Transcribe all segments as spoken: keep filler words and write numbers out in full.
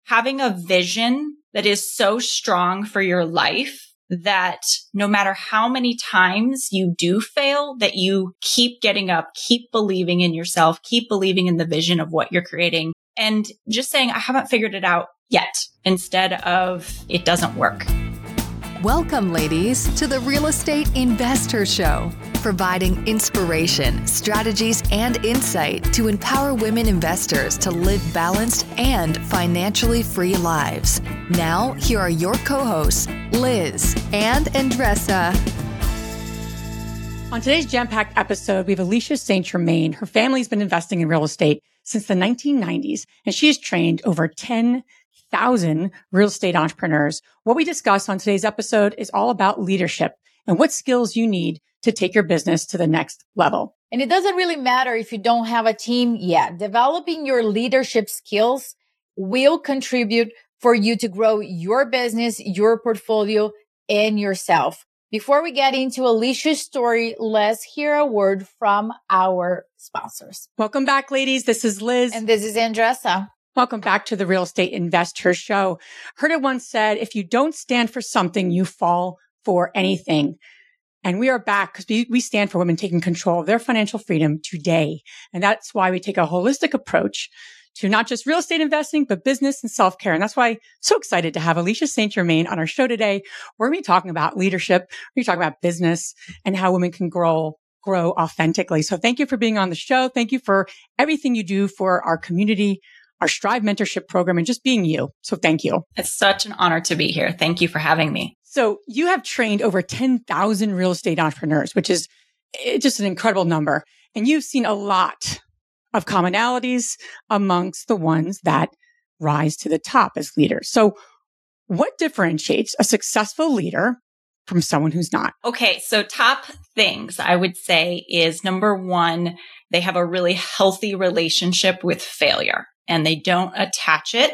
having a vision that is so strong for your life that no matter how many times you do fail, that you keep getting up, keep believing in yourself, keep believing in the vision of what you're creating, and just saying, I haven't figured it out yet, instead of it doesn't work. Welcome, ladies, to the Real Estate Investor Show, providing inspiration, strategies, and insight to empower women investors to live balanced and financially free lives. Now, here are your co-hosts, Liz and Andressa. On today's jam-packed episode, we have Alicia Saint Germain. Her family's been investing in real estate since the nineteen nineties, and she has trained over ten thousand real estate entrepreneurs. What we discuss on today's episode is all about leadership and what skills you need to take your business to the next level. And it doesn't really matter if you don't have a team yet. Developing your leadership skills will contribute for you to grow your business, your portfolio, and yourself. Before we get into Alicia's story, let's hear a word from our sponsors. Welcome back, ladies. This is Liz. And this is Andressa. Welcome back to the Real Estate Investor Show. Heard it once said, if you don't stand for something, you fall for anything. And we are back because we, we stand for women taking control of their financial freedom today. And that's why we take a holistic approach to not just real estate investing, but business and self-care. And that's why I'm so excited to have Alicia Saint Germain on our show today. We're going to be talking about leadership. We're going to talk about business and how women can grow grow authentically. So thank you for being on the show. Thank you for everything you do for our community, our Strive mentorship program, and just being you. So thank you. It's such an honor to be here. Thank you for having me. So you have trained over ten thousand real estate entrepreneurs, which is just an incredible number. And you've seen a lot of commonalities amongst the ones that rise to the top as leaders. So what differentiates a successful leader from someone who's not? Okay, so top things I would say is number one, they have a really healthy relationship with failure. And they don't attach it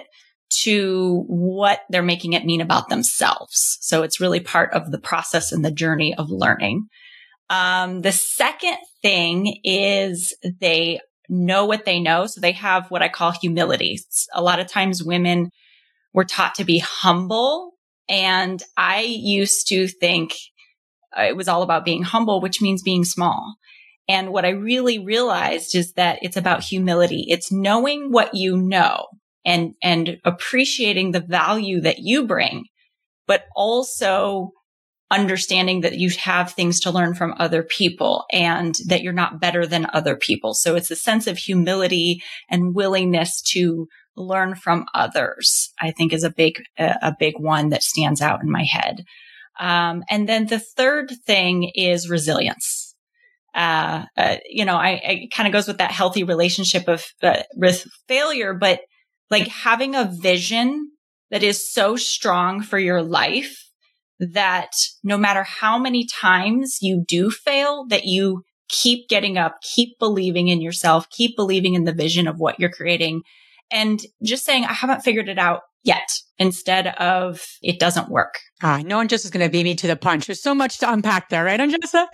to what they're making it mean about themselves. So it's really part of the process and the journey of learning. Um, the second thing is they know what they know. So they have what I call humility. A lot of times women were taught to be humble. And I used to think it was all about being humble, which means being small. And what I really realized is that it's about humility. It's knowing what you know and, and appreciating the value that you bring, but also understanding that you have things to learn from other people and that you're not better than other people. So it's a sense of humility and willingness to learn from others, I think is a big, a big one that stands out in my head. Um, and then the third thing is resilience. Uh, uh, you know, I, it kind of goes with that healthy relationship of uh, with failure, but like having a vision that is so strong for your life that no matter how many times you do fail, that you keep getting up, keep believing in yourself, keep believing in the vision of what you're creating, and just saying, I haven't figured it out yet, instead of it doesn't work. Ah, no one just is going to beat me to the punch. There's so much to unpack there, right, Andressa?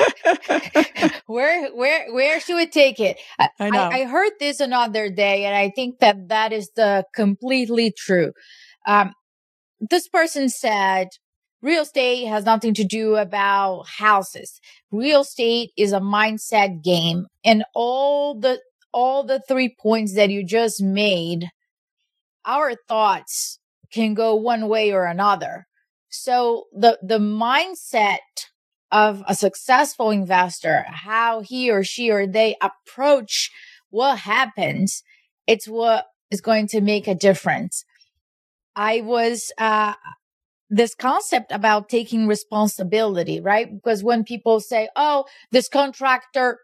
where, where, where should we take it? I, I know. I, I heard this another day, and I think that that is the completely true. Um, this person said, real estate has nothing to do about houses. Real estate is a mindset game, and all the all the three points that you just made, our thoughts can go one way or another. So the, the mindset of a successful investor, how he or she or they approach what happens, it's what is going to make a difference. I was, uh, this concept about taking responsibility, right? Because when people say, oh, this contractor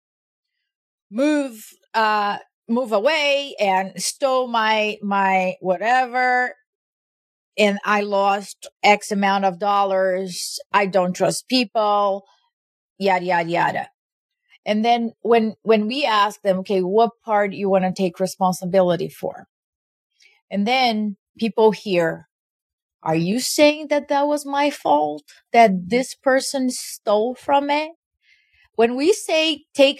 move, uh, move away and stole my, my whatever, and I lost X amount of dollars. I don't trust people, yada, yada, yada. And then when, when we ask them, okay, what part you want to take responsibility for? And then people hear, are you saying that that was my fault? That this person stole from me? When we say take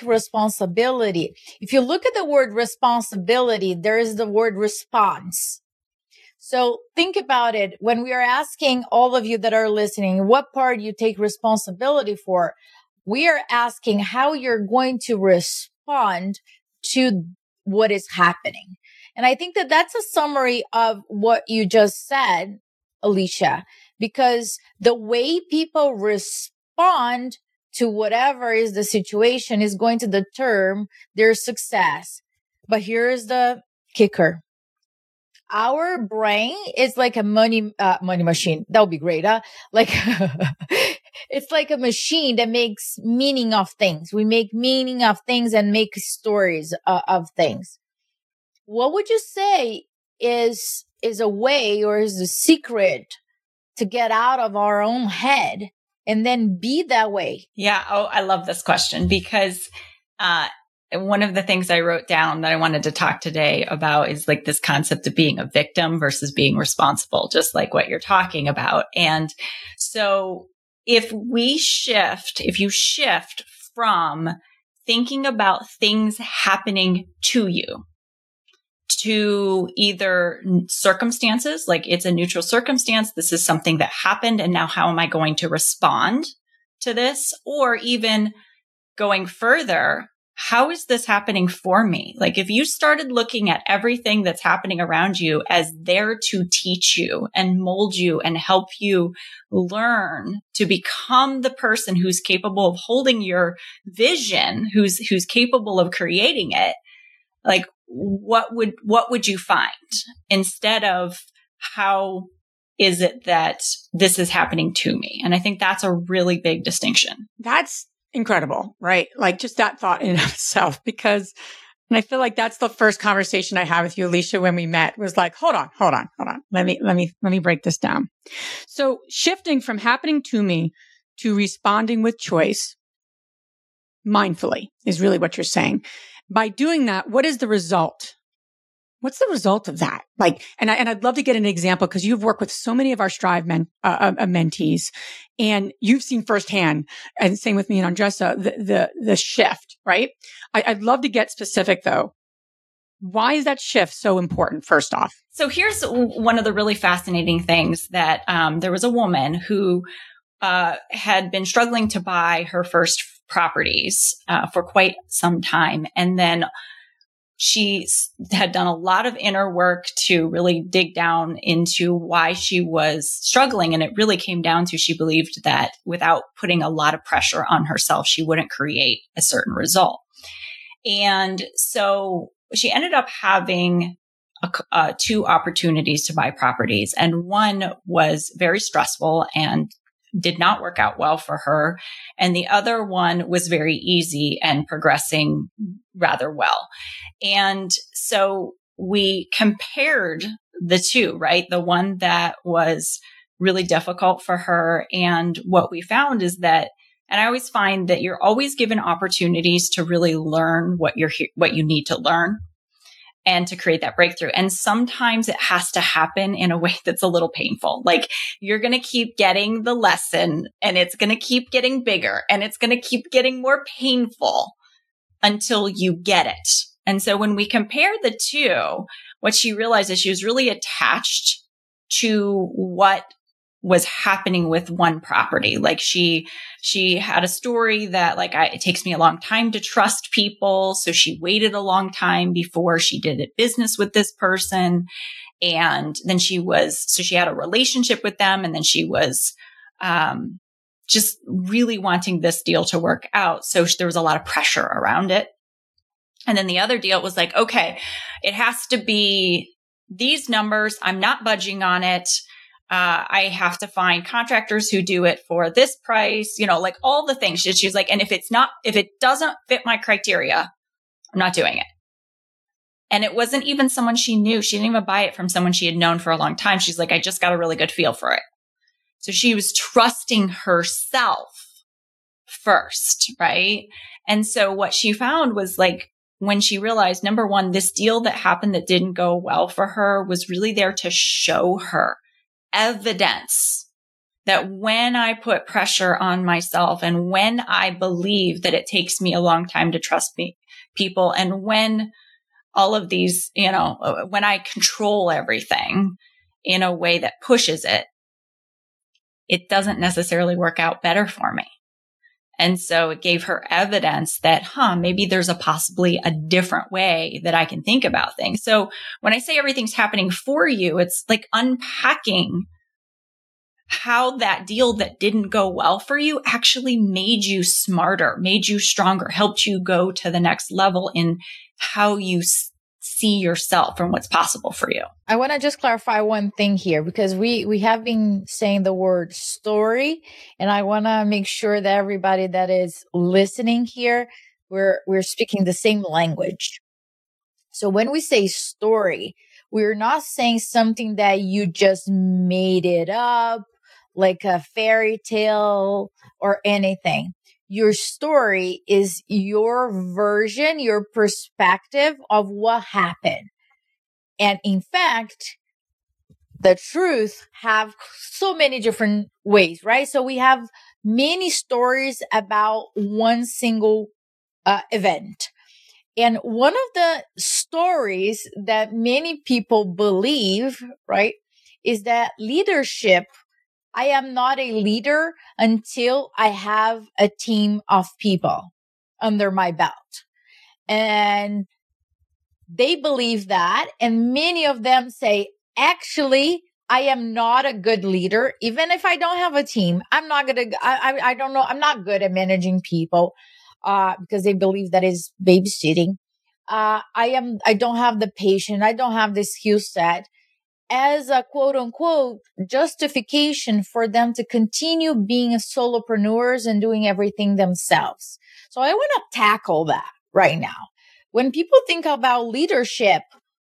responsibility, if you look at the word responsibility, there is the word response. So think about it. When we are asking all of you that are listening, what part you take responsibility for, we are asking how you're going to respond to what is happening. And I think that that's a summary of what you just said, Alicia, because the way people respond to whatever is the situation is going to determine their success. But here's the kicker. Our brain is like a money, uh, money machine. That would be great, huh? Like, it's like a machine that makes meaning of things. We make meaning of things and make stories uh, of things. What would you say is, is a way or is a secret to get out of our own head and then be that way? Yeah. Oh, I love this question because, uh, one of the things I wrote down that I wanted to talk today about is like this concept of being a victim versus being responsible, just like what you're talking about. And so if we shift, if you shift from thinking about things happening to you to either circumstances, like it's a neutral circumstance, this is something that happened, and now how am I going to respond to this? Or even going further, how is this happening for me? Like if you started looking at everything that's happening around you as there to teach you and mold you and help you learn to become the person who's capable of holding your vision, who's, who's capable of creating it, like what would, what would you find instead of how is it that this is happening to me? And I think that's a really big distinction. That's incredible, right? Like just that thought in and of itself, because, and I feel like that's the first conversation I had with you, Alicia, when we met was like, hold on, hold on, hold on. Let me, let me, let me break this down. So shifting from happening to me to responding with choice mindfully is really what you're saying. By doing that, what is the result? What's the result of that? Like, and I, and I'd love to get an example because you've worked with so many of our Strive men, uh, uh, mentees, and you've seen firsthand, and same with me and Andressa, the, the, the shift, right? I, I'd love to get specific though. Why is that shift so important, first off? So here's one of the really fascinating things that, um, there was a woman who, uh, had been struggling to buy her first properties, uh, for quite some time. And then she had done a lot of inner work to really dig down into why she was struggling. And it really came down to she believed that without putting a lot of pressure on herself, she wouldn't create a certain result. And so she ended up having a, uh, two opportunities to buy properties. And one was very stressful and did not work out well for her. And the other one was very easy and progressing rather well. And so we compared the two, right? The one that was really difficult for her. And what we found is that, and I always find that you're always given opportunities to really learn what you're, what you need to learn and to create that breakthrough. And sometimes it has to happen in a way that's a little painful. Like you're going to keep getting the lesson and it's going to keep getting bigger and it's going to keep getting more painful until you get it. And so when we compare the two, what she realized is she was really attached to what was happening with one property. Like she, she had a story that like, I, it takes me a long time to trust people. So she waited a long time before she did a business with this person. And then she was, so she had a relationship with them. And then she was, um, just really wanting this deal to work out. So there was a lot of pressure around it. And then the other deal was like, okay, it has to be these numbers. I'm not budging on it. Uh, I have to find contractors who do it for this price, you know, like all the things. She, she's like, and if it's not, if it doesn't fit my criteria, I'm not doing it. And it wasn't even someone she knew. She didn't even buy it from someone she had known for a long time. She's like, I just got a really good feel for it. So she was trusting herself first, right? And so what she found was like, when she realized, number one, this deal that happened that didn't go well for her was really there to show her evidence that when I put pressure on myself and when I believe that it takes me a long time to trust me, people, and when all of these, you know, when I control everything in a way that pushes it, it doesn't necessarily work out better for me. And so it gave her evidence that, huh, maybe there's a possibly a different way that I can think about things. So when I say everything's happening for you, it's like unpacking how that deal that didn't go well for you actually made you smarter, made you stronger, helped you go to the next level in how you s- see yourself and what's possible for you. I want to just clarify one thing here, because we, we have been saying the word story, and I want to make sure that everybody that is listening here, we're, we're speaking the same language. So when we say story, we're not saying something that you just made it up, like a fairy tale or anything. Your story is your version, your perspective of what happened. And in fact, the truth have so many different ways, right? So we have many stories about one single uh, event. And one of the stories that many people believe, right, is that leadership, I am not a leader until I have a team of people under my belt. And they believe that. And many of them say, actually, I am not a good leader. Even if I don't have a team, I'm not going to, I, I don't know. I'm not good at managing people, uh, because they believe that is babysitting. Uh, I am, I don't have the patience. I don't have the skill set as a quote unquote justification for them to continue being solopreneurs and doing everything themselves. So I want to tackle that right now. When people think about leadership,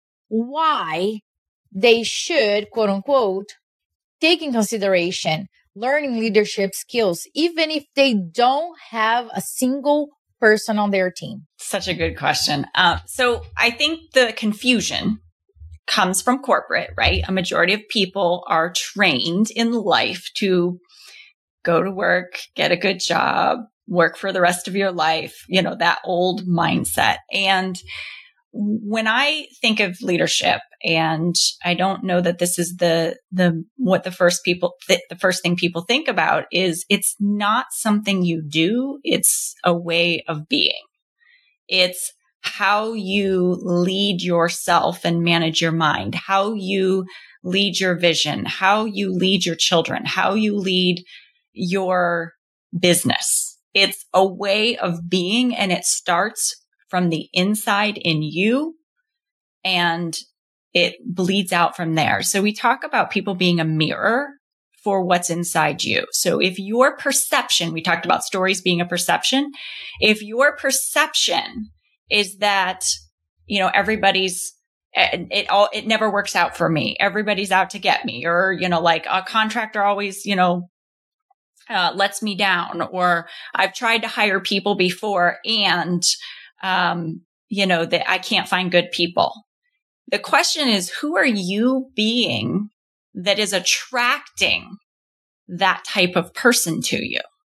why they should quote unquote take in consideration learning leadership skills, even if they don't have a single person on their team? Such a good question. Um, so I think the confusion comes from corporate, right? A majority of people are trained in life to go to work, get a good job, work for the rest of your life, you know, that old mindset. And when I think of leadership, and I don't know that this is the, the, what the first people, th- the first thing people think about is it's not something you do. It's a way of being. It's how you lead yourself and manage your mind, how you lead your vision, how you lead your children, how you lead your business. It's a way of being, and it starts from the inside in you, and it bleeds out from there. So we talk about people being a mirror for what's inside you. So if your perception, we talked about stories being a perception, if your perception is that, you know, everybody's, it all, it never works out for me. Everybody's out to get me, or, you know, like a contractor always, you know, uh, lets me down, or I've tried to hire people before and, um, you know, that I can't find good people. The question is, who are you being that is attracting that type of person to you?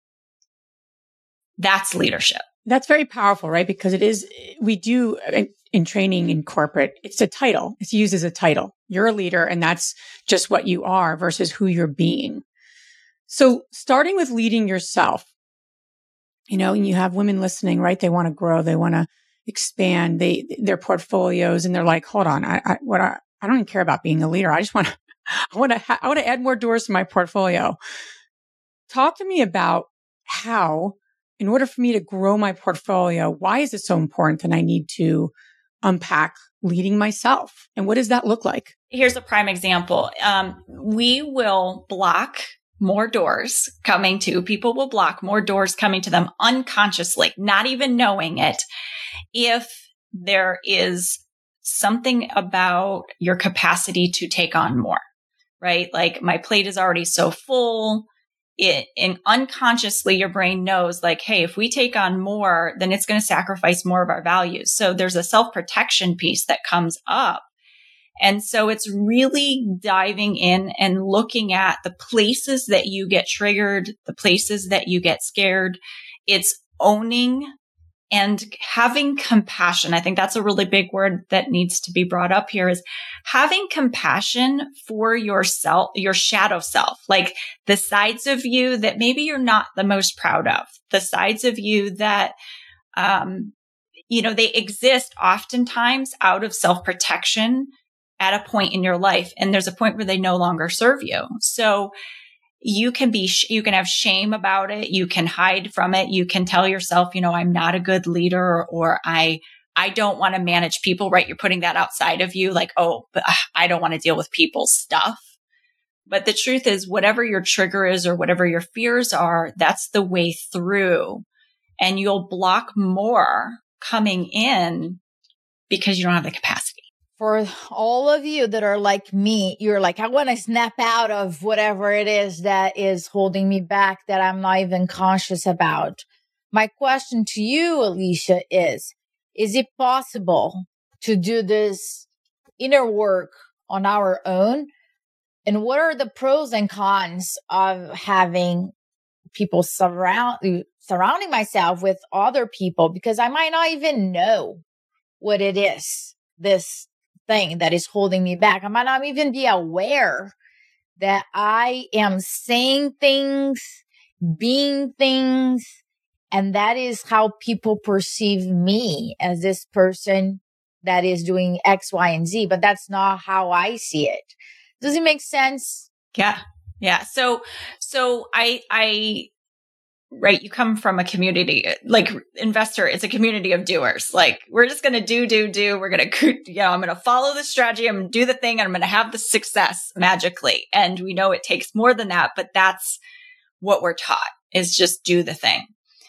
That's leadership. That's very powerful, right? Because it is, we do in, in training in corporate, it's a title. It's used as a title. You're a leader, and that's just what you are versus who you're being. So starting with leading yourself, you know, and you have women listening, right? They want to grow. They want to expand they, their portfolios. And they're like, hold on, I, I, what I, I don't even care about being a leader. I just want to, I want to, ha- I want to add more doors to my portfolio. Talk to me about how, in order for me to grow my portfolio, why is it so important that I need to unpack leading myself? And what does that look like? Here's a prime example. Um, we will block more doors coming to, people will block more doors coming to them unconsciously, not even knowing it, if there is something about your capacity to take on more, right? Like, my plate is already so full. It, and unconsciously, your brain knows, like, hey, if we take on more, then it's going to sacrifice more of our values. So there's a self-protection piece that comes up. And so it's really diving in and looking at the places that you get triggered, the places that you get scared. It's owning And having compassion, I think that's a really big word that needs to be brought up here, is having compassion for yourself, your shadow self, like the sides of you that maybe you're not the most proud of, the sides of you that, um, you know, they exist oftentimes out of self-protection at a point in your life. And there's a point where they no longer serve you. So you can be, you can have shame about it. You can hide from it. You can tell yourself, you know, I'm not a good leader, or I, I don't want to manage people, right? You're putting that outside of you, like, oh, but I don't want to deal with people's stuff. But the truth is, whatever your trigger is or whatever your fears are, that's the way through. And you'll block more coming in because you don't have the capacity. For all of you that are like me, you're like, I want to snap out of whatever it is that is holding me back that I'm not even conscious about. My question to you, Alicia, is, is it possible to do this inner work on our own? And what are the pros and cons of having people surround, surrounding myself with other people? Because I might not even know what it is, this thing that is holding me back. I might not even be aware that I am saying things, being things, and that is how people perceive me, as this person that is doing X, Y, and Z, but that's not how I see it. Does it make sense? Yeah. Yeah. So, so I, I, right. You come from a community, like investor, it's a community of doers. Like, we're just going to do, do, do. We're going to, you know, I'm going to follow the strategy. I'm going to do the thing and I'm going to have the success magically. And we know it takes more than that, but that's what we're taught, is just do the thing.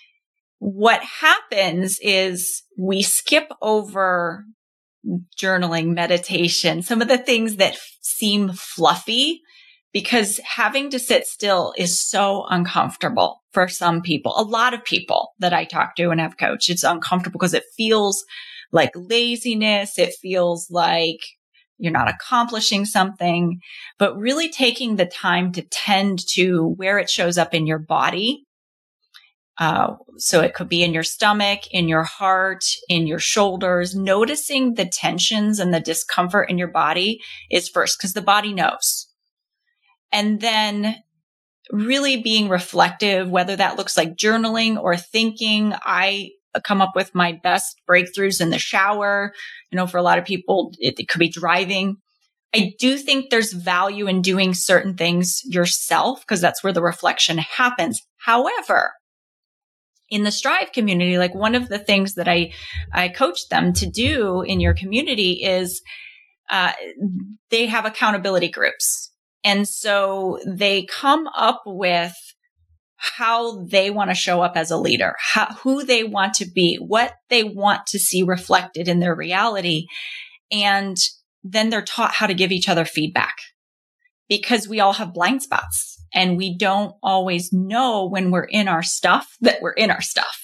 What happens is we skip over journaling, meditation, some of the things that seem fluffy, because having to sit still is so uncomfortable for some people. A lot of people that I talk to and have coached, it's uncomfortable because it feels like laziness. It feels like you're not accomplishing something, but really taking the time to tend to where it shows up in your body. Uh, so it could be in your stomach, in your heart, in your shoulders. Noticing the tensions and the discomfort in your body is first, because the body knows. And then really being reflective, whether that looks like journaling or thinking. I come up with my best breakthroughs in the shower. You know, for a lot of people, it, it could be driving. I do think there's value in doing certain things yourself, because that's where the reflection happens. However, in the Strive community, like one of the things that I, I coach them to do in your community is uh, they have accountability groups. And so they come up with how they want to show up as a leader, how, who they want to be, what they want to see reflected in their reality. And then they're taught how to give each other feedback, because we all have blind spots and we don't always know when we're in our stuff that we're in our stuff.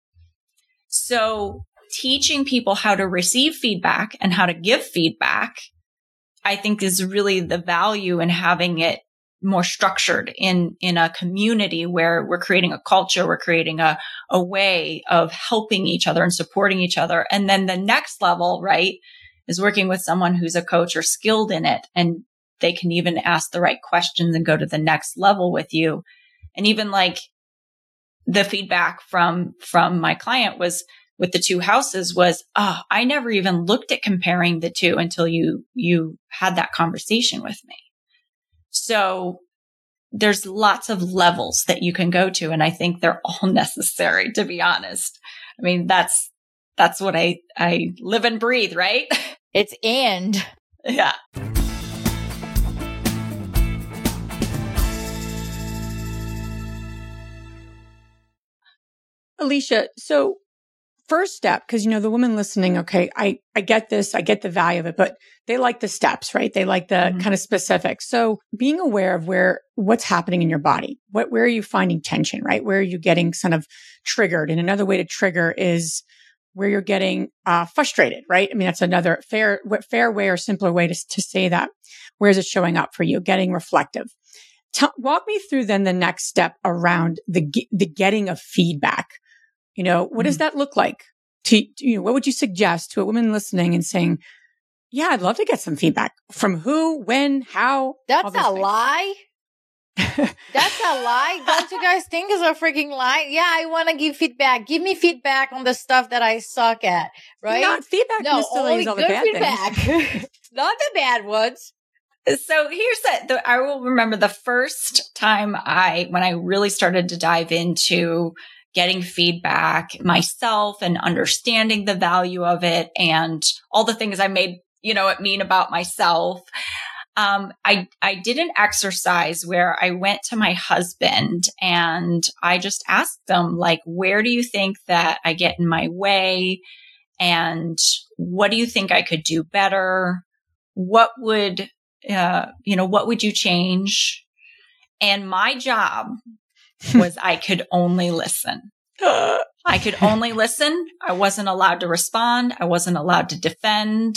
So teaching people how to receive feedback and how to give feedback, I think, is really the value in having it more structured in, in a community where we're creating a culture, we're creating a, a way of helping each other and supporting each other. And then the next level, right, is working with someone who's a coach or skilled in it, and they can even ask the right questions and go to the next level with you. And even like the feedback from, from my client was, with the two houses was, oh, I never even looked at comparing the two until you, you had that conversation with me. So there's lots of levels that you can go to. And I think they're all necessary, to be honest. I mean, that's, that's what I, I live and breathe, right? It's and. Yeah. Alicia, so first step, because, you know, the woman listening, okay, I, I get this, I get the value of it, but they like the steps, right? They like the mm-hmm. kind of specifics. So being aware of where, what's happening in your body, what, where are you finding tension, right? Where are you getting kind of triggered? And another way to trigger is where you're getting uh, frustrated, right? I mean, that's another fair, fair way or simpler way to, to say that. Where is it showing up for you? Getting reflective. Tell, walk me through then the next step around the, the getting of feedback. You know, what mm-hmm. does that look like? To, you know, what would you suggest to a woman listening and saying, yeah, I'd love to get some feedback from who, when, how? That's a things. lie. That's a lie. Don't you guys think it's a freaking lie? Yeah, I want to give feedback. Give me feedback on the stuff that I suck at, right? Not feedback. No, only all the good bad feedback. Not the bad ones. So here's the, the, I will remember the first time I, when I really started to dive into getting feedback myself and understanding the value of it and all the things I made, you know, it mean about myself. Um, I, I did an exercise where I went to my husband and I just asked them, like, where do you think that I get in my way? And what do you think I could do better? What would, uh, you know, what would you change? And my job was I could only listen. I could only listen. I wasn't allowed to respond. I wasn't allowed to defend.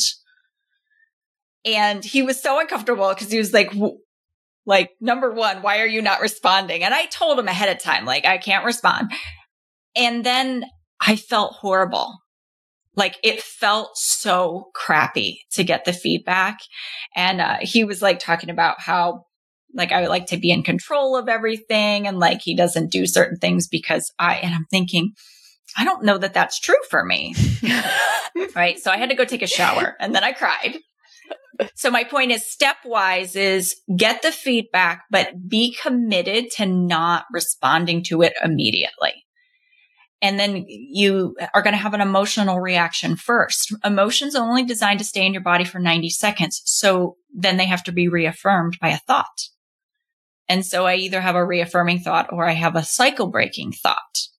And he was so uncomfortable because he was like, like, number one, why are you not responding? And I told him ahead of time, like, I can't respond. And then I felt horrible. Like, it felt so crappy to get the feedback. And uh, he was like talking about how, like, I would like to be in control of everything. And like, he doesn't do certain things because I, and I'm thinking, I don't know that that's true for me. Right. So I had to go take a shower and then I cried. So my point is, stepwise is get the feedback, but be committed to not responding to it immediately. And then you are going to have an emotional reaction first. Emotions are only designed to stay in your body for ninety seconds. So then they have to be reaffirmed by a thought. And so I either have a reaffirming thought or I have a cycle breaking thought.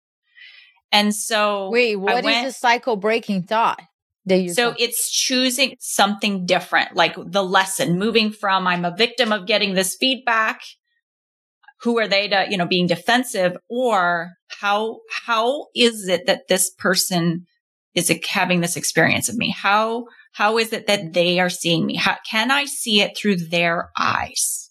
And so wait, what went, is a cycle breaking thought? So it's choosing something different, like the lesson, moving from I'm a victim of getting this feedback. Who are they to, you know, being defensive, or how, how is it that this person is having this experience of me? How, how is it that they are seeing me? How can I see it through their eyes?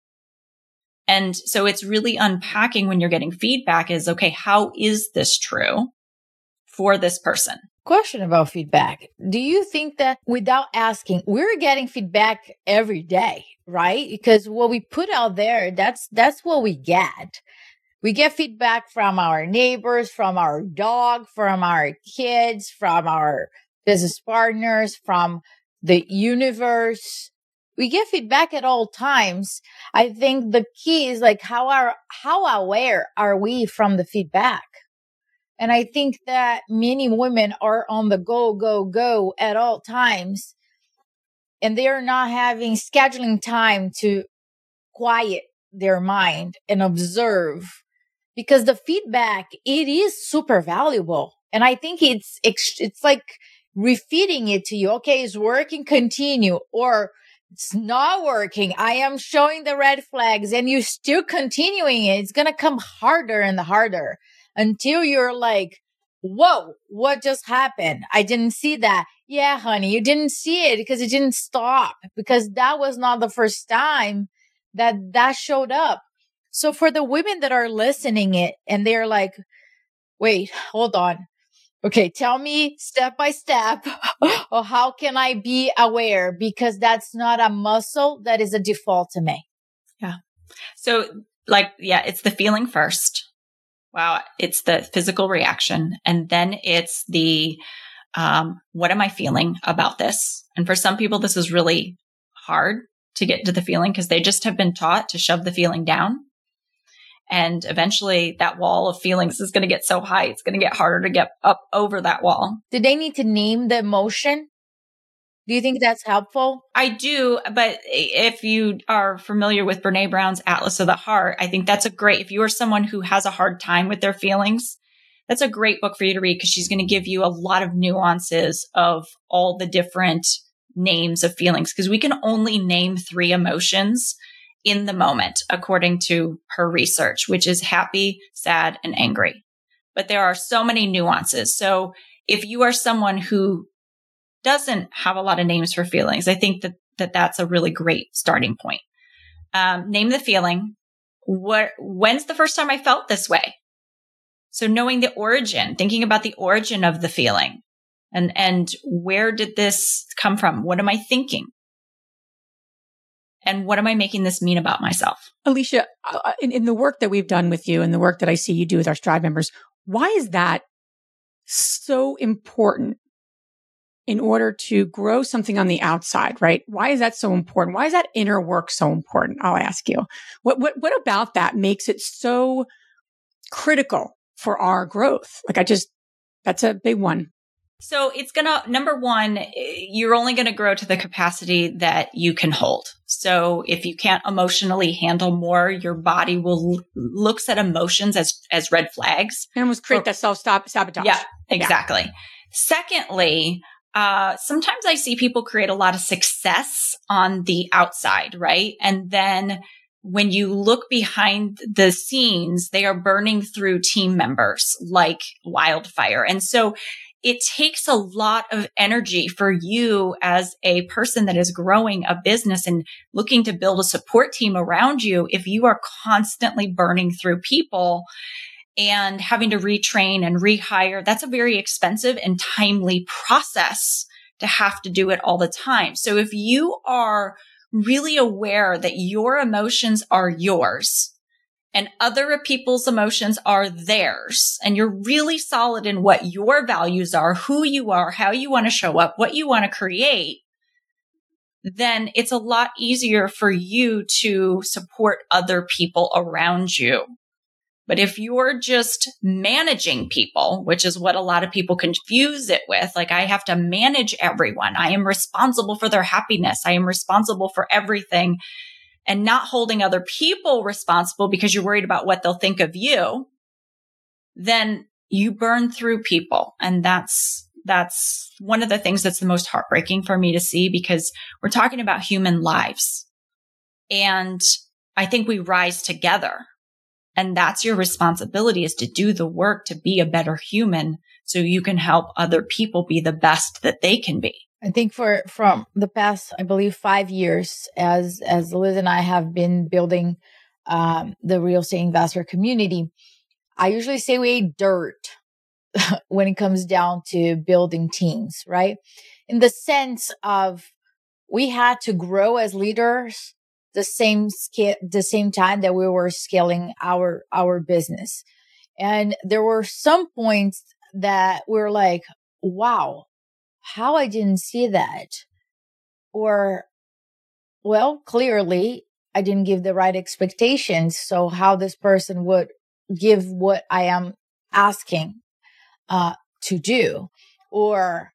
And so it's really unpacking when you're getting feedback is, okay, how is this true for this person? Question about feedback. Do you think that without asking, we're getting feedback every day, right? Because what we put out there, that's, that's what we get. We get feedback from our neighbors, from our dog, from our kids, from our business partners, from the universe. We get feedback at all times. I think the key is like, how are, how aware are we from the feedback? And I think that many women are on the go, go, go at all times. And they are not having scheduling time to quiet their mind and observe. Because the feedback, it is super valuable. And I think it's, it's like refeeding it to you. Okay, it's working, continue. Or it's not working. I am showing the red flags and you're still continuing it. It's going to come harder and harder. Until you're like, whoa, what just happened? I didn't see that. Yeah, honey, you didn't see it because it didn't stop, because that was not the first time that that showed up. So for the women that are listening it and they're like, wait, hold on. Okay, tell me step by step, or how can I be aware? Because that's not a muscle, that is a default to me. Yeah. So like, yeah, it's the feeling first. Wow. It's the physical reaction. And then it's the, um, what am I feeling about this? And for some people, this is really hard to get to the feeling because they just have been taught to shove the feeling down. And eventually that wall of feelings is going to get so high, it's going to get harder to get up over that wall. Do they need to name the emotion? Do you think that's helpful? I do. But if you are familiar with Brene Brown's Atlas of the Heart, I think that's a great, if you are someone who has a hard time with their feelings, that's a great book for you to read because she's going to give you a lot of nuances of all the different names of feelings, because we can only name three emotions in the moment, according to her research, which is happy, sad, and angry. But there are so many nuances. So if you are someone who doesn't have a lot of names for feelings, I think that, that that's a really great starting point. Um, name the feeling. What, when's the first time I felt this way? So knowing the origin, thinking about the origin of the feeling and, and where did this come from? What am I thinking? And what am I making this mean about myself? Alicia, in, in the work that we've done with you and the work that I see you do with our Strive members, why is that so important in order to grow something on the outside, right? Why is that so important? Why is that inner work so important? I'll ask you. What, what, what about that makes it so critical for our growth? Like I just, that's a big one. So it's going to, number one, you're only going to grow to the capacity that you can hold. So if you can't emotionally handle more, your body will looks at emotions as, as red flags. And almost create for, that self-sabotage. Yeah, exactly. Yeah. Secondly, uh, sometimes I see people create a lot of success on the outside, right? And then when you look behind the scenes, they are burning through team members like wildfire. And so it takes a lot of energy for you as a person that is growing a business and looking to build a support team around you. If you are constantly burning through people and having to retrain and rehire, that's a very expensive and timely process to have to do it all the time. So if you are really aware that your emotions are yours and other people's emotions are theirs, and you're really solid in what your values are, who you are, how you want to show up, what you want to create, then it's a lot easier for you to support other people around you. But if you're just managing people, which is what a lot of people confuse it with, like I have to manage everyone. I am responsible for their happiness. I am responsible for everything. And not holding other people responsible because you're worried about what they'll think of you, then you burn through people. And that's, that's one of the things that's the most heartbreaking for me to see, because we're talking about human lives. And I think we rise together. And that's your responsibility, is to do the work to be a better human so you can help other people be the best that they can be. I think for from the past, I believe, five years, as as Liz and I have been building um, the real estate investor community, I usually say we ate dirt when it comes down to building teams, right? In the sense of we had to grow as leaders the same scale, the same time that we were scaling our our business, and there were some points that we were like, wow, how I didn't see that. Or, well, clearly I didn't give the right expectations. So how this person would give what I am asking uh, to do. Or,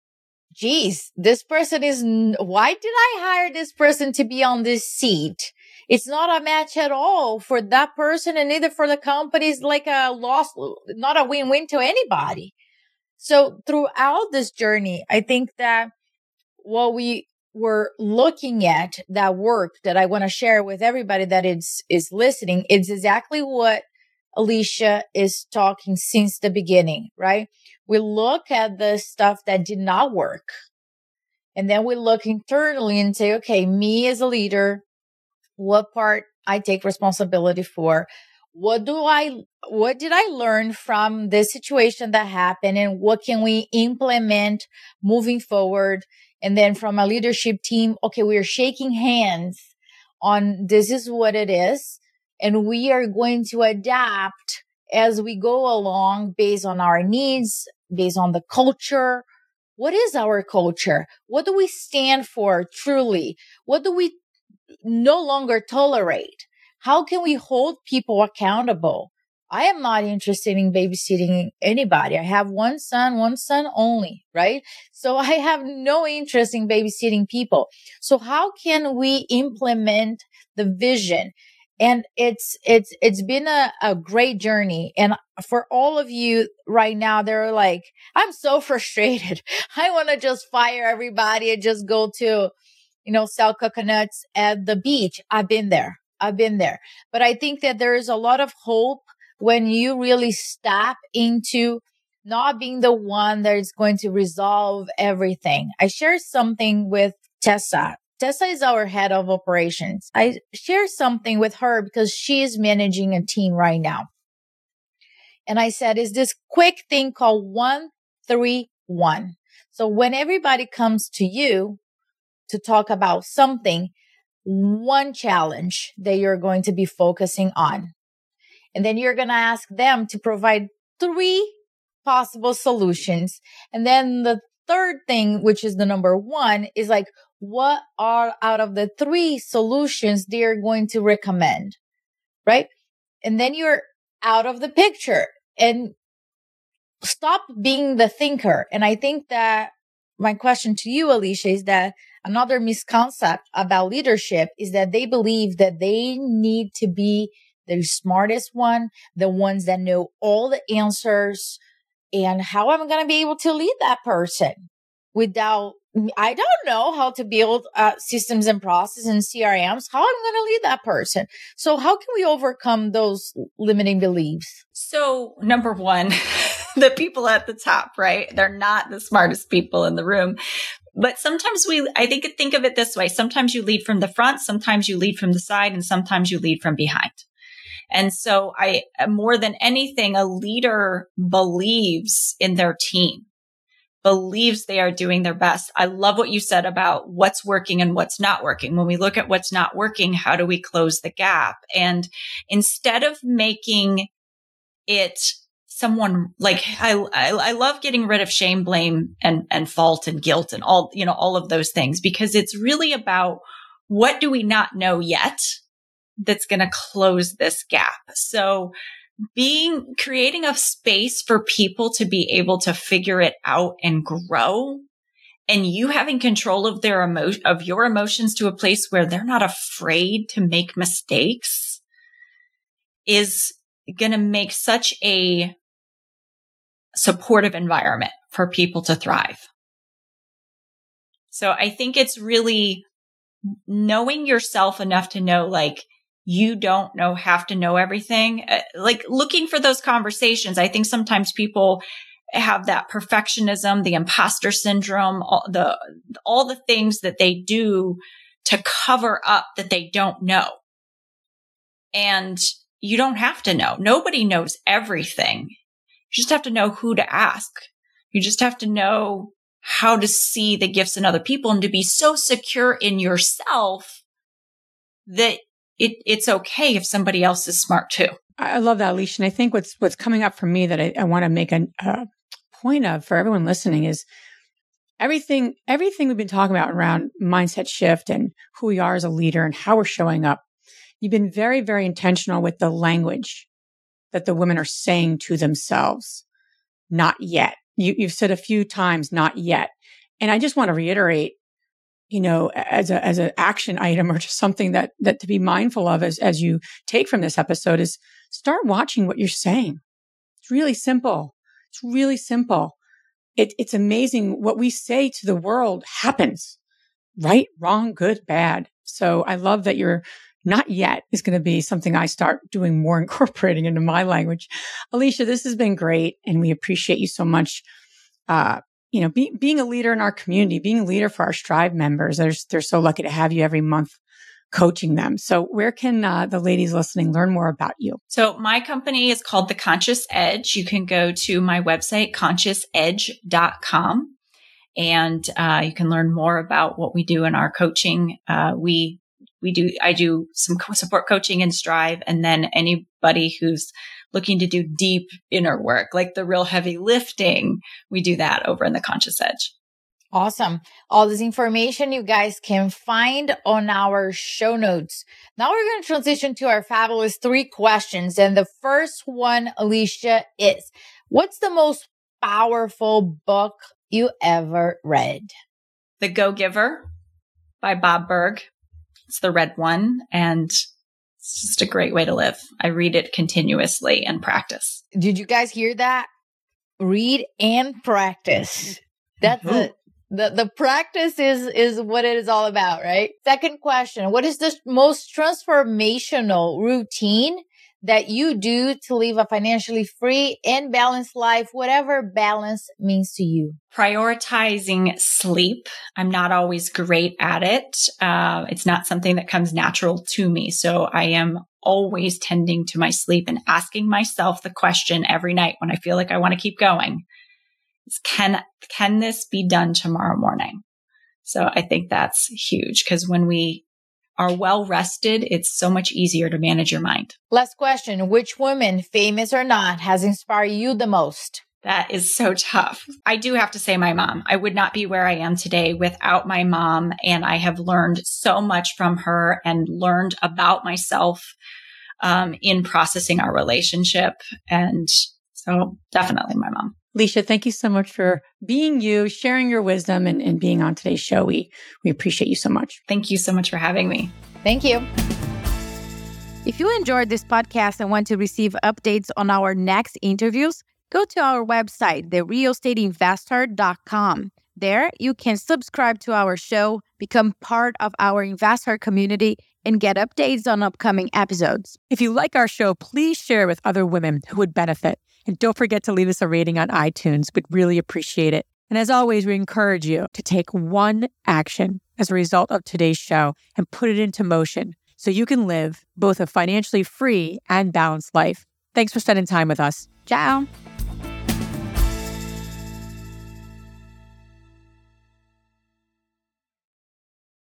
geez, this person is, why did I hire this person to be on this seat? It's not a match at all for that person, and neither for the company. It's like a loss, not a win-win to anybody. So throughout this journey, I think that what we were looking at, that work that I want to share with everybody that is, is listening, it's exactly what Alicia is talking since the beginning, right? We look at the stuff that did not work. And then we look internally and say, okay, me as a leader, what part I take responsibility for? What do I, what did I learn from this situation that happened, and what can we implement moving forward? And then from a leadership team, okay, we are shaking hands on this is what it is. And we are going to adapt as we go along based on our needs, based on the culture. What is our culture? What do we stand for truly? What do we no longer tolerate? How can we hold people accountable? I am not interested in babysitting anybody. I have one son, one son only, right? So I have no interest in babysitting people. So how can we implement the vision? And it's, it's, it's been a, a great journey. And for all of you right now, they're like, I'm so frustrated. I want to just fire everybody and just go to, you know, sell coconuts at the beach. I've been there. I've been there. But I think that there is a lot of hope when you really step into not being the one that is going to resolve everything. I shared something with Tessa. Tessa is our head of operations. I shared something with her because she is managing a team right now. And I said, is this quick thing called one, three, one. So when everybody comes to you to talk about something, one challenge that you're going to be focusing on. And then you're going to ask them to provide three possible solutions. And then the third thing, which is the number one, is like, what are out of the three solutions they're going to recommend, right? And then you're out of the picture and stop being the thinker. And I think that my question to you, Alicia, is that another misconception about leadership is that they believe that they need to be the smartest one, the ones that know all the answers. And how am I going to be able to lead that person without, I don't know how to build uh, systems and processes and C R Ms. How am I going to lead that person? So how can we overcome those limiting beliefs? So number one, the people at the top, right? They're not the smartest people in the room. But sometimes we, I think, think of it this way. Sometimes you lead from the front, sometimes you lead from the side, and sometimes you lead from behind. And so I, more than anything, a leader believes in their team, believes they are doing their best. I love what you said about what's working and what's not working. When we look at what's not working, how do we close the gap? And instead of making it someone like, I, I, I love getting rid of shame, blame, and, and fault and guilt and all, you know, all of those things, because it's really about what do we not know yet that's going to close this gap. So being, creating a space for people to be able to figure it out and grow, and you having control of their emotion, of your emotions to a place where they're not afraid to make mistakes, is going to make such a supportive environment for people to thrive. So I think it's really knowing yourself enough to know, like, you don't know, have to know everything. Uh, like looking for those conversations. I think sometimes people have that perfectionism, the imposter syndrome, all the, all the things that they do to cover up that they don't know. And you don't have to know. Nobody knows everything. You just have to know who to ask. You just have to know how to see the gifts in other people and to be so secure in yourself that it, it's okay if somebody else is smart too. I love that, Alicia. And I think what's what's coming up for me that I, I want to make a, a point of for everyone listening is everything everything we've been talking about around mindset shift and who we are as a leader and how we're showing up. You've been very, very intentional with the language that the women are saying to themselves. Not yet. You, you've said a few times, not yet. And I just want to reiterate, you know, as a, as an action item or just something that, that to be mindful of as, as you take from this episode is start watching what you're saying. It's really simple. It's really simple. It, it's amazing what we say to the world happens. Right, wrong, good, bad. So I love that you're not yet is going to be something I start doing more, incorporating into my language. Alicia, this has been great. And we appreciate you so much. Uh, you know, be, being a leader in our community, being a leader for our Strive members. They're, they're so lucky to have you every month coaching them. So where can uh, the ladies listening learn more about you? So my company is called The Conscious Edge. You can go to my website, conscious edge dot com, and uh, you can learn more about what we do in our coaching. Uh, we We do, I do some support coaching in Strive, and then anybody who's looking to do deep inner work, like the real heavy lifting, we do that over in the Conscious Edge. Awesome. All this information you guys can find on our show notes. Now we're going to transition to our fabulous three questions. And the first one, Alicia, is what's the most powerful book you ever read? The Go-Giver by Bob Burg. It's the red one, and it's just a great way to live. I read it continuously and practice. Did you guys hear that? Read and practice. That's mm-hmm. it. The the practice is is what it is all about, right? Second question, what is the most transformational routine that you do to live a financially free and balanced life, whatever balance means to you? Prioritizing sleep. I'm not always great at it. Uh, it's not something that comes natural to me. So I am always tending to my sleep and asking myself the question every night when I feel like I want to keep going is, can, can this be done tomorrow morning? So I think that's huge, because when we are well rested, it's so much easier to manage your mind. Last question. Which woman, famous or not, has inspired you the most? That is so tough. I do have to say my mom. I would not be where I am today without my mom. And I have learned so much from her and learned about myself um, in processing our relationship. And so definitely my mom. Leisha, thank you so much for being you, sharing your wisdom, and, and being on today's show. We, we appreciate you so much. Thank you so much for having me. Thank you. If you enjoyed this podcast and want to receive updates on our next interviews, go to our website, the real estate investor dot com. There, you can subscribe to our show, become part of our investor community, and get updates on upcoming episodes. If you like our show, please share with other women who would benefit. And don't forget to leave us a rating on iTunes. We'd really appreciate it. And as always, we encourage you to take one action as a result of today's show and put it into motion so you can live both a financially free and balanced life. Thanks for spending time with us. Ciao.